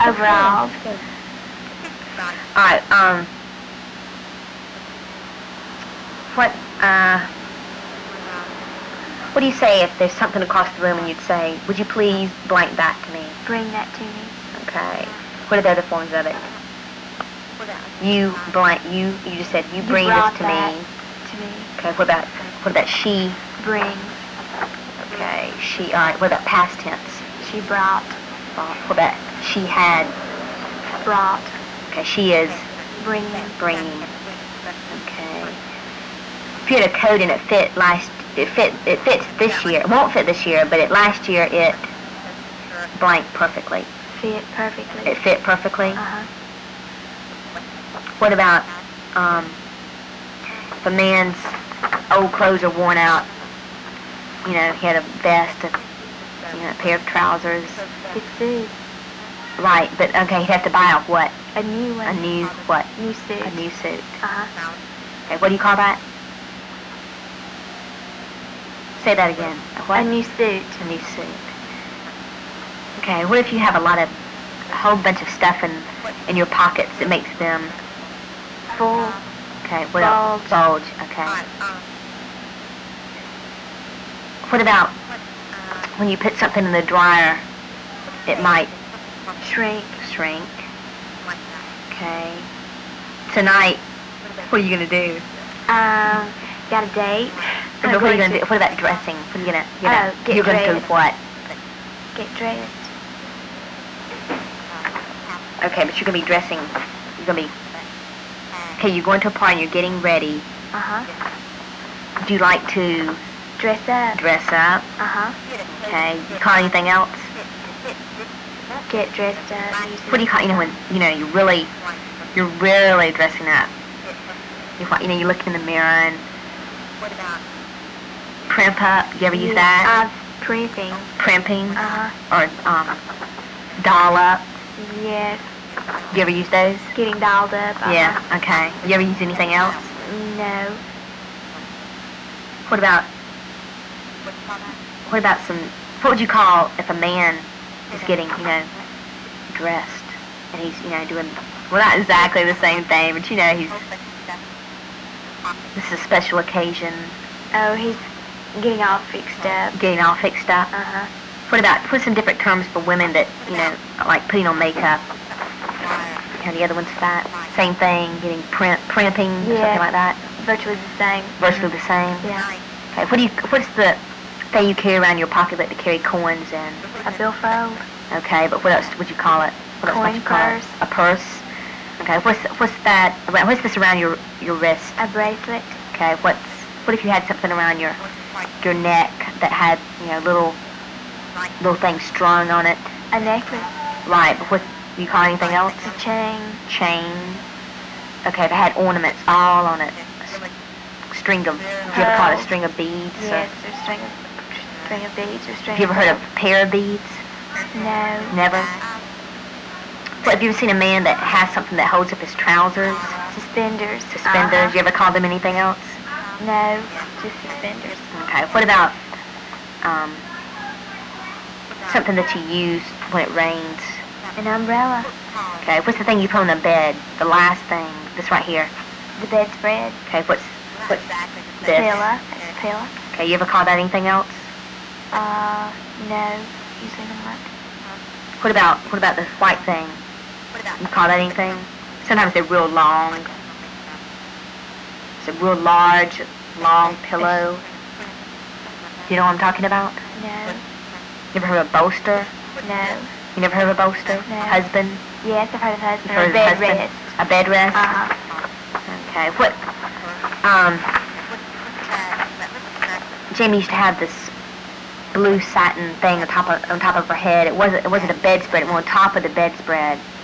Overalls. Alright, what do you say if there's something across the room and you'd say, would you please blank back to me? Bring that to me. Okay. What are the other forms of it? You blank, you just said, you bring this to me. To me. Okay, what about she? Brings. Okay, she, alright, what about past tense? She brought. What about she had? Brought. Okay, she is? Bringing. Bringing. Okay. If you had a coat and it fits this year. It won't fit this year, but last year it blank perfectly. Fit perfectly. It fit perfectly? Uh-huh. What about if a man's old clothes are worn out, you know, he had a vest, a pair of trousers. It's suit. Right, but okay, he'd have to buy a what? A new one. A new what? New suit. A new suit. Uh-huh. Okay, what do you call that? Say that again. A what? A new suit. A new suit. Okay, what if you have a whole bunch of stuff in your pockets that makes them full? Okay, what else? Bulge. Okay. What about when you put something in the dryer, it might shrink. Okay. Tonight, what are you gonna do? Got a date. What are you gonna do? What about dressing? What are you gonna? Get you're gonna do dressed. what? Get dressed. Okay, but you're gonna be dressing. You're gonna be. Okay, you're going to a party and you're getting ready. Uh-huh. Do you like to dress up? Dress up. Uh-huh. Okay. You call anything else? Get dressed up. What do you call? When you're really dressing up. You look in the mirror and primp up. You ever use that? Primping. Primping. Uh-huh. Or doll up. Yes. You ever use those? Getting dolled up. Uh-huh. Yeah. Okay. You ever use anything else? No. What about what would you call if a man is getting, dressed and he's, doing, well, not exactly the same thing, but this is a special occasion. Oh, he's getting all fixed up. Getting all fixed up? Uh-huh. What's some different terms for women that, like putting on makeup? The other ones for that? Same thing, getting primping, or something like that? Virtually the same. Virtually the same? Yeah. Okay, what's the thing you carry around your pocket that to carry coins in? A billfold. Okay, but what else would you call it? Coin purse. A purse. Okay, what's that? What's this around your wrist? A bracelet. Okay, what if you had something around your neck that had little things strung on it? A necklace. Right, but what do you call anything else? A chain. Chain. Okay, that had ornaments all on it. String of. Do you ever call it a string of beads? Yes, or string of beads or string. Have you ever heard of a pair of beads? No. Never? What, have you ever seen a man that has something that holds up his trousers? Suspenders. Suspenders. You ever call them anything else? No, just suspenders. Okay. What about something that you use when it rains? An umbrella. Okay. What's the thing you put on the bed? The last thing. This right here. The bedspread. Okay. What's this? Pillow. Pillow. Okay. You ever call that anything else? No. Usually not. What about this white thing? You call that anything? Sometimes they're real long. It's a real large, long pillow. Do you know what I'm talking about? No. You ever heard of a bolster? No. You never heard of a bolster? No. Husband? Yes, I've heard of husband. You've heard a of bed husband? rest. A bed rest? Uh-huh. Okay. Jamie used to have this blue satin thing on top of her head. It wasn't a bedspread. It was on top of the bedspread.